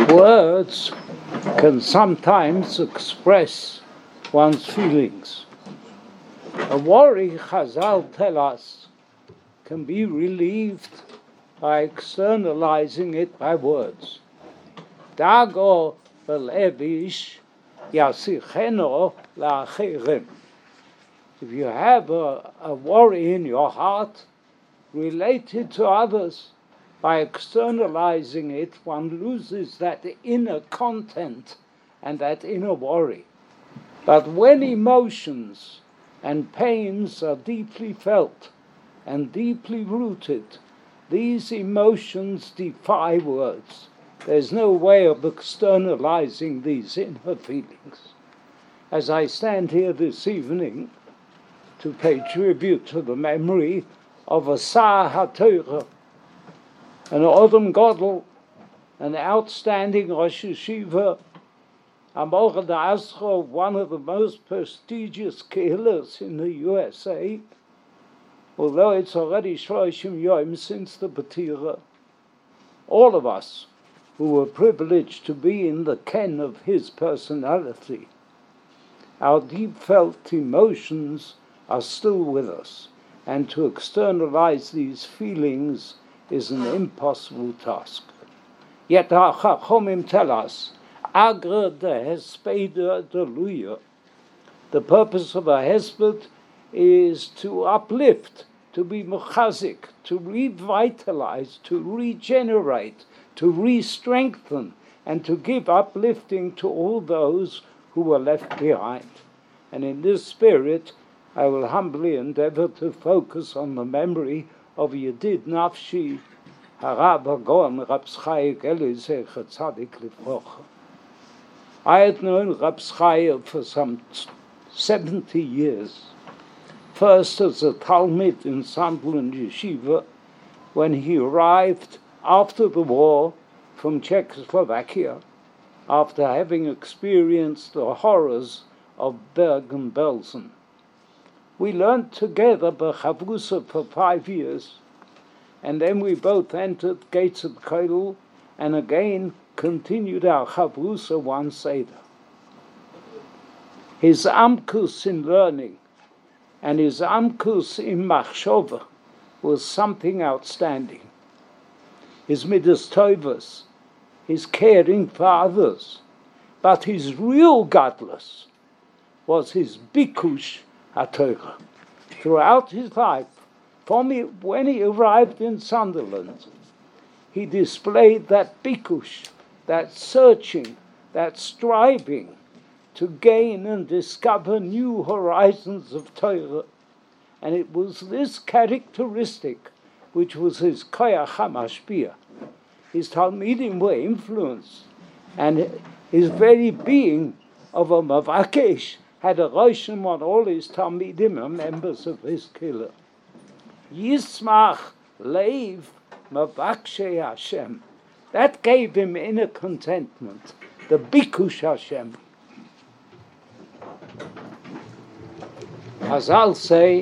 Words can sometimes express one's feelings. A worry, Chazal tell us, can be relieved by externalizing it by words. Dago belevish yasicheno la'achirim. If you have a worry in your heart, relate it to others. By externalizing it, one loses that inner content and that inner worry. But when emotions and pains are deeply felt and deeply rooted, these emotions defy words. There's no way of externalizing these inner feelings. As I stand here this evening to pay tribute to the memory of a Sa'ah HaTorah, an Odom Godel, an outstanding Rosh Yeshiva, Amor D'Asro, one of the most prestigious kehillas in the USA, although it's already Shloshim Yom since the Batira. All of us who were privileged to be in the ken of his personality, our deep-felt emotions are still with us, and to externalize these feelings is an impossible task. Yet our Chachomim tell us, Agra de Hespeda Deluya. The purpose of a hesped is to uplift, to be mechazik, to revitalize, to regenerate, to re-strengthen, and to give uplifting to all those who were left behind. And in this spirit, I will humbly endeavor to focus on the memory of Yedid Nafshi, Harav HaGaon, Rab Chaim Eliezer Tzadik Livrocha. I had known Rab Chaim for some 70 years. First as a Talmid in Sandland Yeshiva, when he arrived after the war from Czechoslovakia, after having experienced the horrors of Bergen-Belsen. We learned together B'Chavrusa for 5 years, and then we both entered Gates of Kollel and again continued our Chavrusa one Seder. His amkus in learning and his amkus in machshova was something outstanding. His midas tovos, his caring for others, but his real gadlus was his bikush HaTorah. Throughout his life, when he arrived in Sunderland, he displayed that bikush, that searching, that striving to gain and discover new horizons of Torah. And it was this characteristic which was his koyach hamashpia. His Talmidim were influenced, and his very being of a mavakesh had a roshim on all his Talmidim and members of his killer. Yismach leiv mavakshe Hashem. That gave him inner contentment, the bikush Hashem. Chazal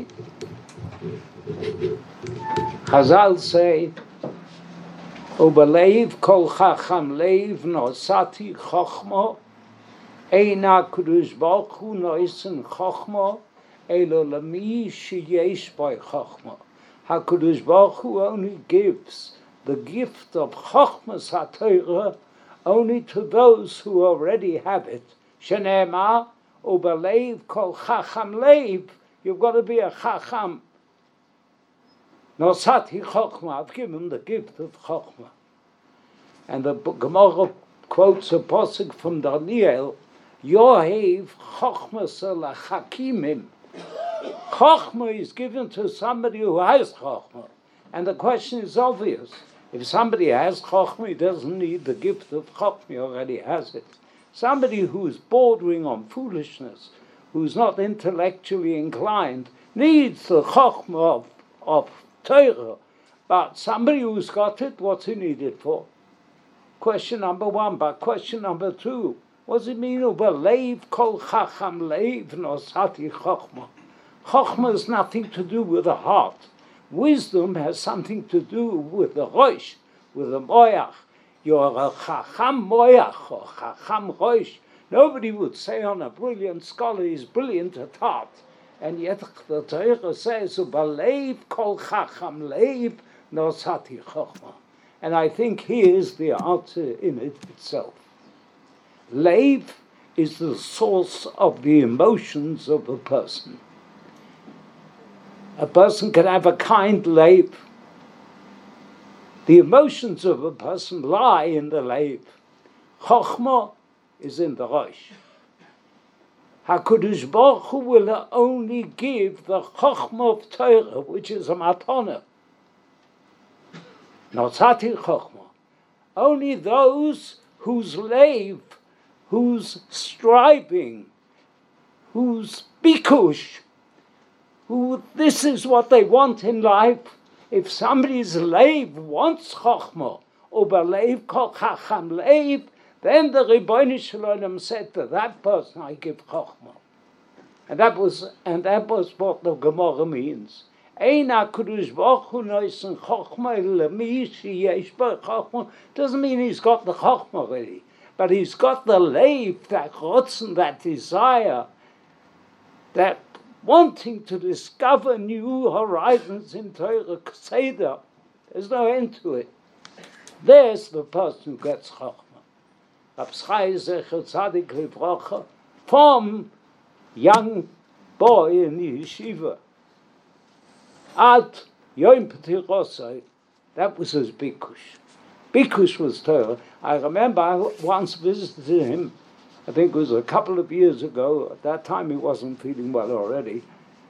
say, Ubeleiv kol chacham leiv nosati chochmo, Eina Kadosh Baruch Hu noisen chochmo, elo lami sheyesh by chochmo. HaKadosh Baruch Hu only gives the gift of chochmas HaTorah only to those who already have it. Shene'emar, Ubeleiv kol chacham leiv, you've got to be a chacham. Nosati chochma, I've given the gift of chochma. And the Gemara quotes a pasuk from Daniel, Yohev chochmas lachakimim. Chochma is given to somebody who has chochma. And the question is obvious. If somebody has chochma, he doesn't need the gift of chochma, he already has it. Somebody who is bordering on foolishness, who's not intellectually inclined, needs the chochma of Torah. But somebody who's got it, what's he needed for? Question number one. But question number two, what does it mean? Ubeleiv kol chacham leiv nosati chochma. Chochma has nothing to do with the heart. Wisdom has something to do with the rosh, with the moyach. you're a chacham moyach or chacham roish. Nobody would say on a brilliant scholar he's brilliant at heart. And yet the Torah says, Ubalev kol chacham leib nosati chochma. And I think here's the answer in it itself. Leib is the source of the emotions of a person. A person can have a kind leib. The emotions of a person lie in the leib. Chochma is in the rosh. HaKadosh Baruch Hu will only give the chochma of Torah, which is a matana. Nosati chochma. Only those whose leiv, whose striving, whose bikush, who this is what they want in life. If somebody's leiv wants chochma, uber leiv kol chacham leiv, then the Rebbeinu Shalom said to that person, I give chochma. And that was what the Gemara means. Ein HaKadosh Baruch Hu noisen chochma lemi sheyesh bo chochma. Doesn't mean he's got the chochma already, but he's got the leiv, that rotzen, that desire, that wanting to discover new horizons in Torah Seder. There's no end to it. There's the person who gets chochma. Rab Chaim Zecher Tzadik Livrocha, from young boy in the yeshiva, Ad Yom P'tirosai, that was his bikush. Bikush was Torah. I remember I once visited him, I think it was a couple of years ago. At that time he wasn't feeling well already.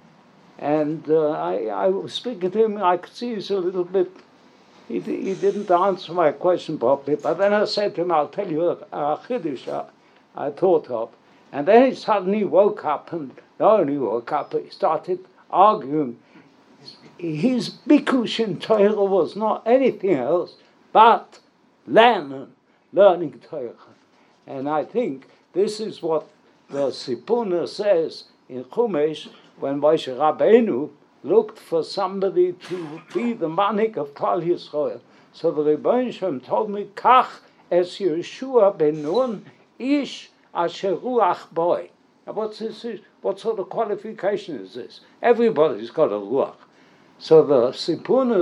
And I was speaking to him, I could see he's a little bit, he didn't answer my question properly, but then I said to him, I'll tell you a chiddush I thought of. And then he suddenly woke up, and not only woke up, but he started arguing. His bikush in Torah was not anything else but learning Torah. And I think this is what the Sipuna says in Chumash, when Moshe Rabbeinu looked for somebody to be the manik of Klal Yisrael. So the Rebbeinu Shem told me, Kach es Yeshua ben Nun ish asher ruach boy. Now what's this? What sort of qualification is this? Everybody's got a ruach. So the Sipuna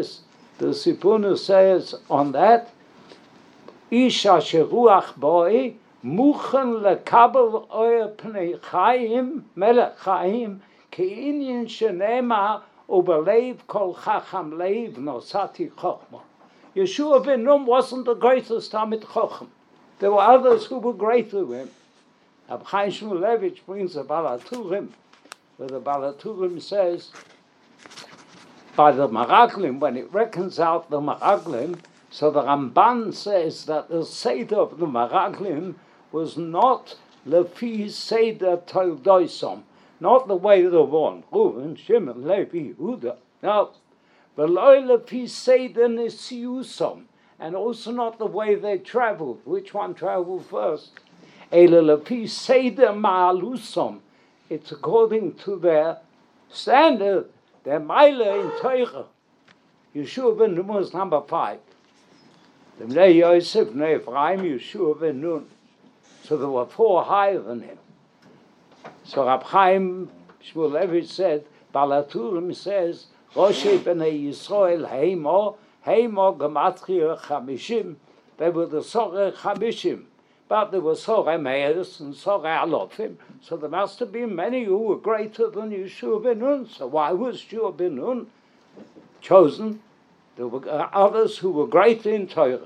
says on that, ish asher ruach boy muchen lekabel oyer pnei chaim melech chaim Ke'inyin shenema ubelev kol chacham leiv nosati chochma. Yeshua ben Nun wasn't the greatest Talmid Chacham. There were others who were greater than him. Rab Chaim Shmulevitch brings the Balaturim, where the Balaturim says, by the Meraglim, when it reckons out the Meraglim, so the Ramban says that the Seder of the Meraglim was not lefi Seder Toldoisom, not the way they were born, Reuven, Shimon, Levi, Yehuda. No, v'lo lefi Seder Nisiusom, and also not the way they traveled. Which one traveled first? Ele lefi Seder Ma'alusom. It's according to their standard, their Meile in Torah. Yeshua ben Nun was number 5. The Bnei Yosef, Bnei Ephraim, Yeshua ben Nun. So there were 4 higher than him. So Rab Chaim Shmulevitch said, Balaturim says, Roshei b'nei Yisrael heimo gematria chamishim. They were the Soreh Chamishim, but there were Soreh Meis and Soreh Alofim. So there must have been many who were greater than Yeshua ben Nun. So why was Yeshua ben Nun chosen? There were others who were greater in Torah.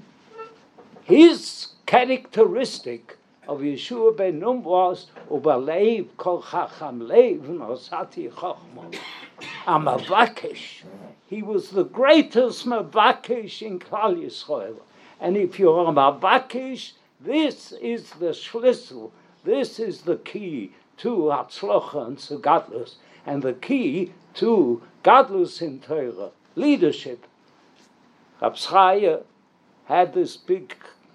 His characteristic of Yeshua ben Nun was ubalev kol chacham leiv nosati chochma. A mavakesh. He was the greatest mavakesh in Klal Yisrael. And if you're a mavakesh, this is the shlisel. This is the key to Hatzlocha and to Gadlus, and the key to Gadlus in Torah, leadership. Rab Chaim had this big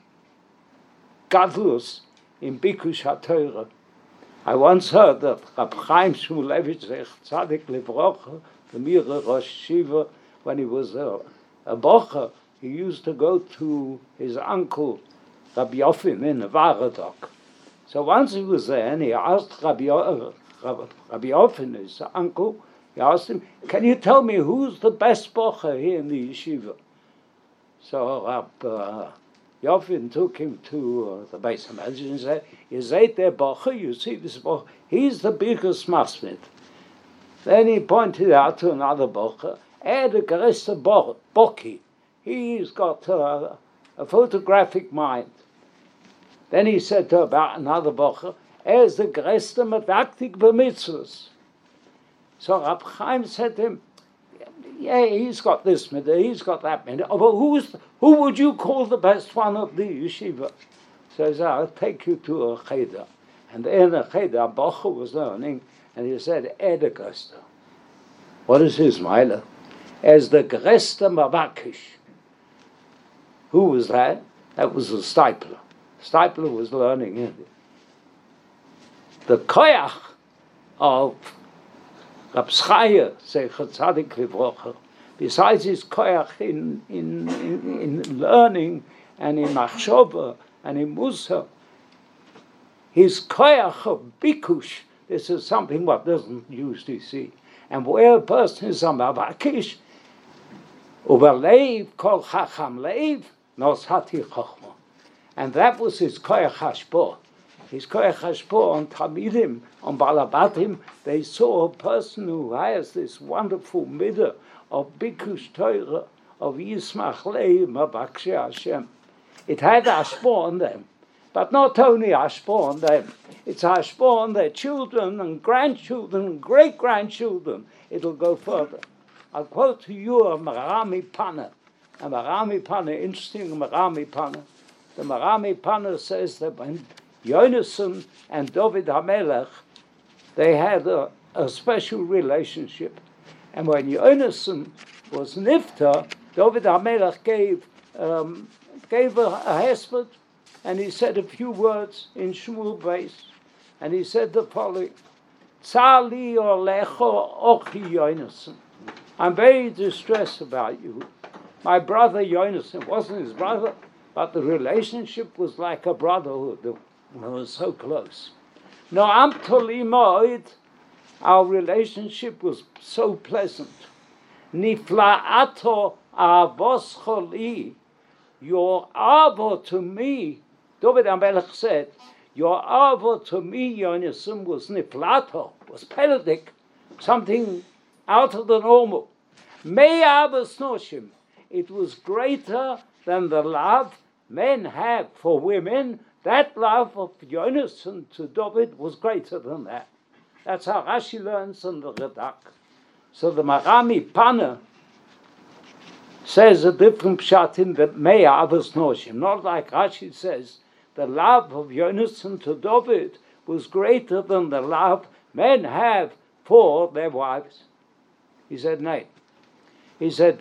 Gadlus in Bikush HaTorah. I once heard that Rab Chaim Shmulevitch Tzadik Livrocha, the Mira Rosh Shiva, when he was a bocher, he used to go to his uncle Rabbi Yofim in Varadok. So once he was there, and he asked Rabbi Yofim, his uncle, he asked him, "Can you tell me who's the best bocher here in the yeshiva?" So Rabbi Yofim took him to the Beis HaMedrash and said, "You say there bocher, you see this bocher, he's the biggest masmid." Then he pointed out to another bocher, the größte Boki. He's got a photographic mind. Then he said to about another bocher, is the größte medaktik b'mitzvos. So Rab Chaim said to him, yeah, he's got this midah, he's got that midah, but who would you call the best one of the yeshiva? So he said, I'll take you to a cheder. And in the cheder, a bocher was learning, and he said, the größte. What is his milah? As the größte mavakish. Who was that? That was the Stipler. Stipler was learning it. The koyach of Rab Chaya, Zecher Tzadik Livrocha, besides his koyach in learning and in machshava and in musa, his koyach of bikush, this is something what doesn't usually see. And where a person is a mavakish, Uberleiv kol chacham leiv noshati chachma. And that was his koyach hashpor. His koyach hashpor on Talmidim, on Balabatim, they saw a person who has this wonderful midah of bikush Torah, of yismach leiv mavakshe Hashem. It had hashpor on them, but not only hashpor on them. It's hashpor on their children and grandchildren and great-grandchildren. It'll go further. I'll quote to you a Marami Pana. A Marami Pana, interesting Marami Pana. The Marami Pana says that when Yonason and David HaMelech, they had a special relationship. And when Yonason was nifta, David HaMelech gave a hesped, and he said a few words in Shmuel Beis, and he said the following, Tzali olecho ochi Yonason. I'm very distressed about you. My brother Yonason wasn't his brother, but the relationship was like a brotherhood. It was so close. Noam toli moed, our relationship was so pleasant. Nifla'ato avos choli, your avo to me, David HaMelech said, your avo to me, Yonason, was niflato, was peledik, something out of the normal. Mei avos noshim, it was greater than the love men have for women. That love of Yonason to David was greater than that. That's how Rashi learns in the Radak. So the Marami Pana says a different pshat in the Mei avos noshim. Not like Rashi says, the love of Yonason to David was greater than the love men have for their wives. He said, no. He said,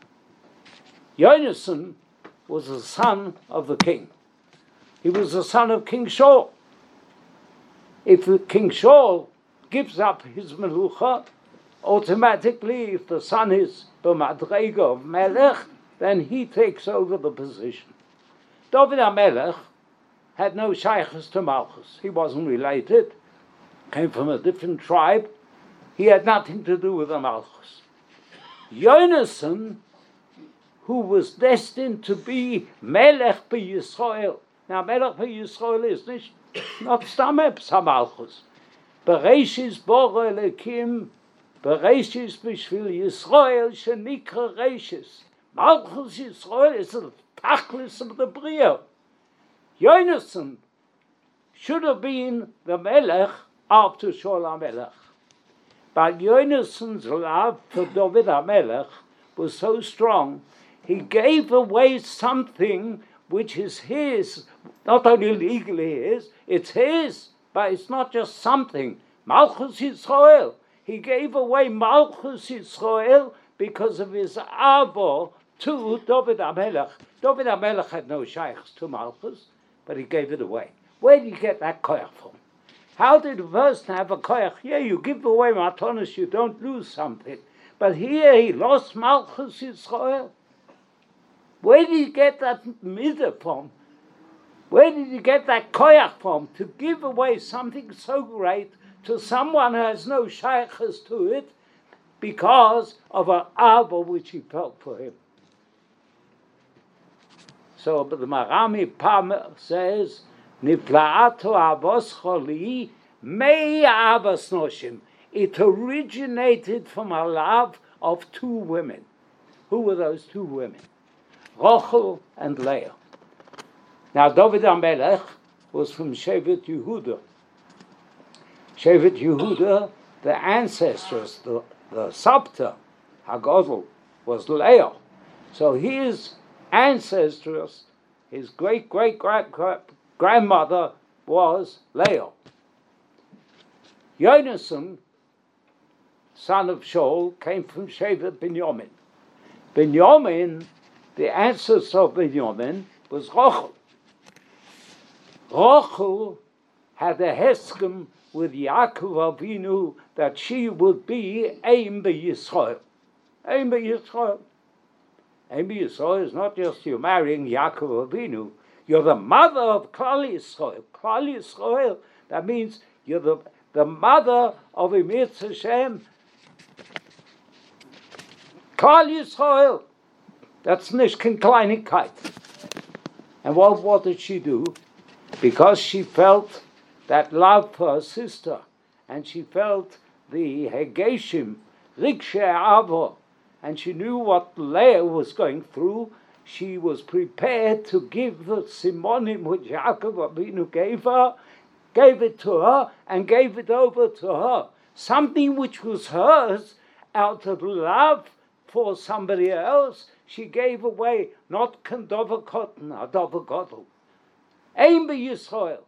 Yonason was the son of the king. He was the son of King Shaul. If King Shaul gives up his melucha, automatically, if the son is the madrega of Melech, then he takes over the position. David HaMelech had no shaykhs to Malchus. He wasn't related, came from a different tribe. He had nothing to do with the Malchus. Yonason, who was destined to be Melech b'Yisrael. Now, Melech b'Yisrael is not Stameb Samalchus. Bereshis Bore Elekim, Bereshis b'Shvil Yisrael, Shenikra Reshis. Malchus Yisrael is the Tachlis of the Bria. Yonason should have been the Melech after Shaul HaMelech. But Yonason's love for David HaMelech was so strong, he gave away something which is his, not only legally his, it's his, but it's not just something. Malchus Yisrael. He gave away Malchus Yisrael because of his avo to David HaMelech. David HaMelech had no shaykhs to Malchus, but he gave it away. Where did you get that koyach from? How did a person have a koyach? Yeah, you give away matanos, you don't lose something. But here he lost Malchus Yisrael. Where did he get that midah from? Where did he get that koyach from to give away something so great to someone who has no shaykhs to it because of an ava which he felt for him? So but the Marami Pam says, Nifla'atu avos choli mei avos noshim. It originated from a love of two women. Who were those two women? Rachel and Leah. Now David HaMelech was from Shevet Yehuda. Shevet Yehuda, the ancestors, the Sabta, Hagadol, was Leah. So his ancestors, his great-great-grandmother was Leah. Yonasan, son of Shaul, came from Shevet Binyamin. Binyamin, the ancestor of Binyamin, was Rachel. Rachel had a heskem with Yaakov Avinu that she would be Eim B'Yisrael. Eim B'Yisrael. Eim B'Yisrael is not just you marrying Yaakov Avinu. You're the mother of Klal Yisrael. Klal Yisrael, that means you're the mother of Emir Hashem. Klal Yisrael. That's nicht kein Kleinigkeit. And what did she do? Because she felt that love for her sister, and she felt the Hegeshim, Rikshe Avo, and she knew what Leah was going through, she was prepared to give the Simonim which Yaakov Avinu gave it to her, and gave it over to her. Something which was hers out of love for somebody else, she gave away, not Kandover Cotton, Adover Godel. Eim B'Yisrael.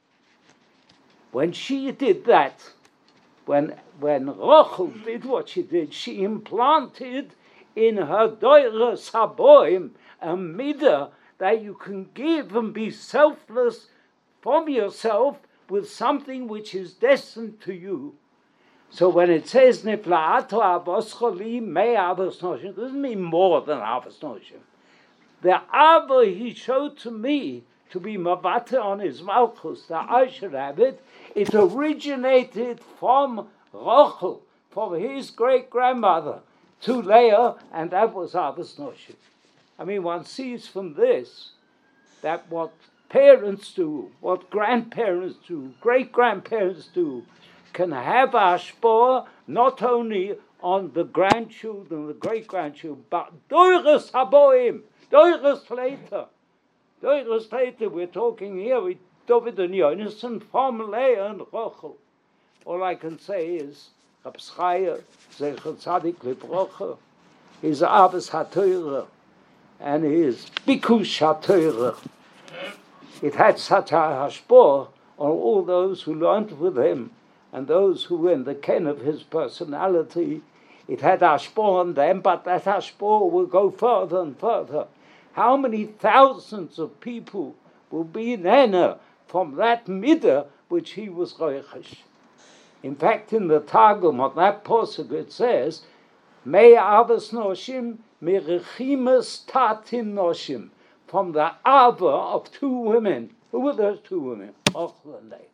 When she did that, when Rachel did what she did, she implanted in her doira saboim a midah that you can give and be selfless from yourself with something which is destined to you. So when it says Nifla'atu avos choli mei avos noshim, it doesn't mean more than avos noshim. The ava he showed to me to be mavate on his malchus, that I should have it, it originated from Rachel, from his great-grandmother, to Leah, and that was avos noshim. I mean, one sees from this that what parents do, what grandparents do, great-grandparents do, can have ashpor not only on the grandchildren, the great-grandchildren, but doiras haboim, doiras later. Doiras later, we're talking here with David and Yonasan from Leah and Rachel. All I can say is, Rab Chaim, Zecher Tzadik Livrocha, his Avos HaTorah and his Bikush HaTorah. It had such a hashpor on all those who learned with him, and those who were in the ken of his personality. It had hashpor on them, but that hashpor will go further and further. How many thousands of people will be in Ena from that midah which he was roichesh? In fact, in the Targum of that pasuk it says, "Mei avos noshim mirichimas tatin noshim," from the ava of two women. Who were those two women? Rachel and Leah.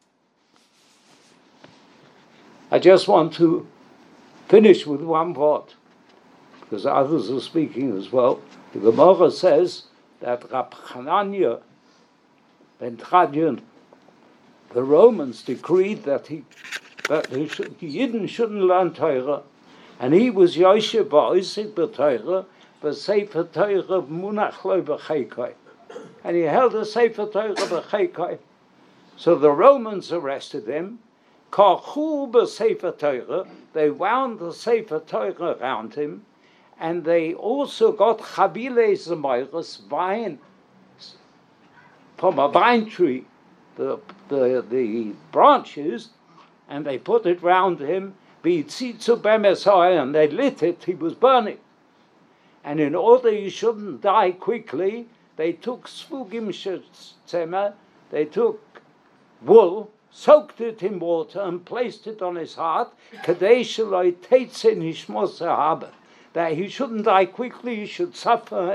I just want to finish with one thought, because others are speaking as well. The Gemara says that Rab Hanania ben Tradion, the Romans decreed that the Yidden shouldn't learn Torah, and he was Yoshe ba'osik b'Torah, b'Sefer Torah munach lo b'cheikai, and he held a Sefer Torah b'cheikai. So the Romans arrested him. Karchu b'Sefer Torah, they wound the Sefer Torah around him, and they also got chabile zemoiros, wine from a vine tree, the branches, and they put it round him, b'itzitzu b'mesai, and they lit it. He was burning, and in order he shouldn't die quickly, they took svugim shetzema, they took wool, soaked it in water, and placed it on his heart, kadei sheloi teitze nishmos haba, that he shouldn't die quickly, he should suffer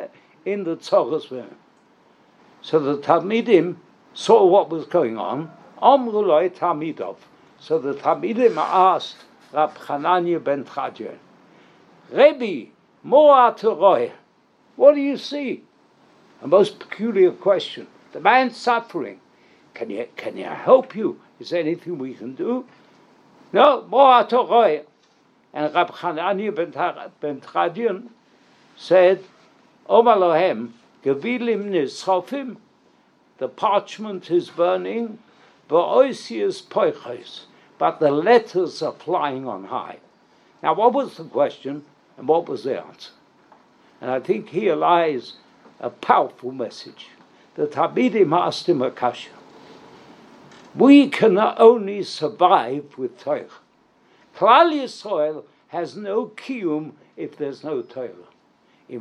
in the Tzoros. So the Talmidim saw what was going on. Amru lo Talmidov. So the Talmidim asked Rab Chananya ben Chadion, Rebbe, Moa Torah, what do you see? A most peculiar question. The man's suffering. Can you help you? Is there anything we can do? No, Moa Torah. And Rab Chananya ben Chadion said, Omar lohem, Gevilim nisrofim, the parchment is burning, v'oisius poiches, but the letters are flying on high. Now, what was the question and what was the answer? And I think here lies a powerful message. The Talmidim asked him a kasha. We can only survive with Torah. Klal Yisrael has no kiyum if there's no Torah. If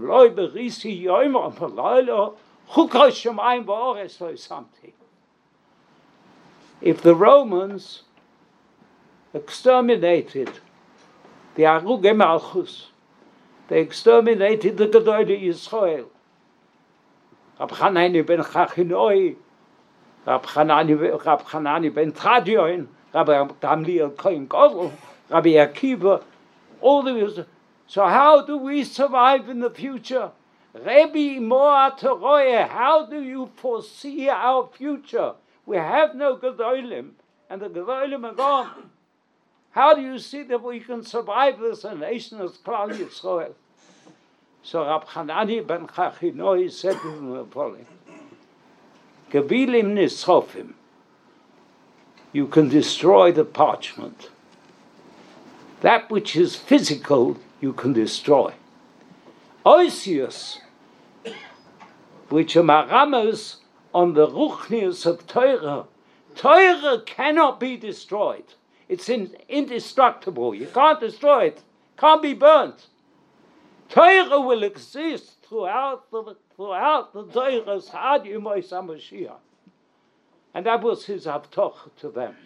the Romans exterminated the Arugei Malchus, they exterminated the Gedolei Yisrael, Rab Chananya ben Chachinoi, Rab Chananya ben Tradion, Rabbi Gamliel Kohen Gadol, Rabbi Akiva, all the. So how do we survive in the future? Rebbe Moa Torah, how do you foresee our future? We have no Gedolim, and the Gedolim are gone. How do you see that we can survive as a nation as Klal Yisrael? So Rab Chananya ben Chachinoi said to them the following, Gevilim nisrofim, you can destroy the parchment. That which is physical, you can destroy. Oisius, which are maramas on the ruchnius of Torah. Torah cannot be destroyed. It's indestructible. You can't destroy it. Can't be burnt. Torah will exist throughout the Torah's Ad Yimos HaMashiach. And that was his Havtoch to them.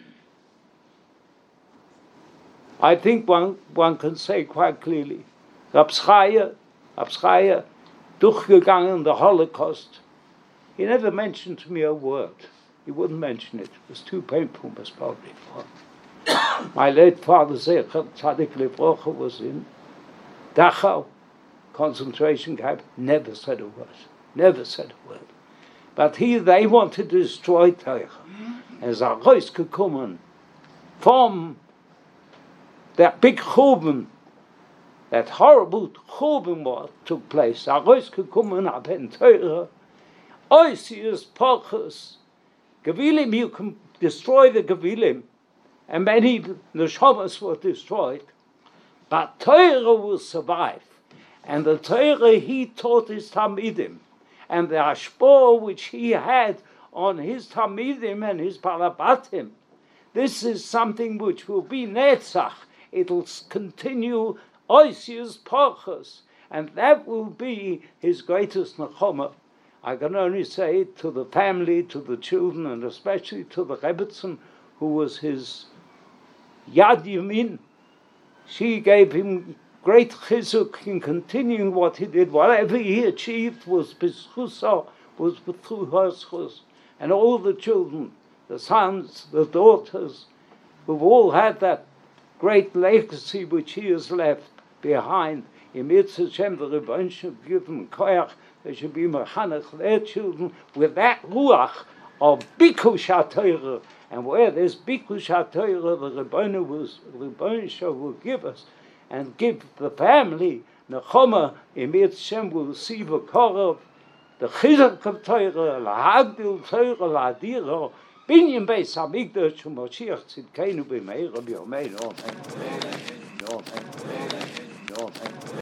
I think one can say quite clearly, Rab Chaim, durchgegangen the Holocaust, he never mentioned to me a word. He wouldn't mention it. It was too painful, most probably for him. My late father, Zecher Tzadik Livrocha, was in Dachau, concentration camp, never said a word. Never said a word. But they wanted to destroy Torah. As a Reus gekommen from that big Churban, that horrible Churban what took place. A Reus gekommen ab in Torah. Oisius Porchus. Gevilim, you can destroy the Gevilim, and many neshamas were destroyed. But Torah will survive. And the Torah he taught his Talmidim, and the Ashpor which he had on his Talmidim and his Balabatim, this is something which will be Netzach. It'll continue Oisius Porchus, and that will be his greatest Nechama. I can only say to the family, to the children, and especially to the Rebbetzin, who was his Yad Yamin. She gave him great chizuk in continuing what he did. Whatever he achieved was b'schusa, was through her schus. And all the children, the sons, the daughters, who've all had that great legacy which he has left behind. In Mitzvah Hashem, the Rebbeinu should give them koyach. They should be mechanech their children with that ruach of bikush HaTorah. And where there's bikush HaTorah, the Rebbeinu will give us and give the family nechama. In Mitzvah Hashem will see the korov, the chizuk of Torah, lahagdil Torah, lahadira, binyan beis hamikdash, u'Mashiach tzidkeinu b'meira b'yomeinu. Amen. Amen. Amen.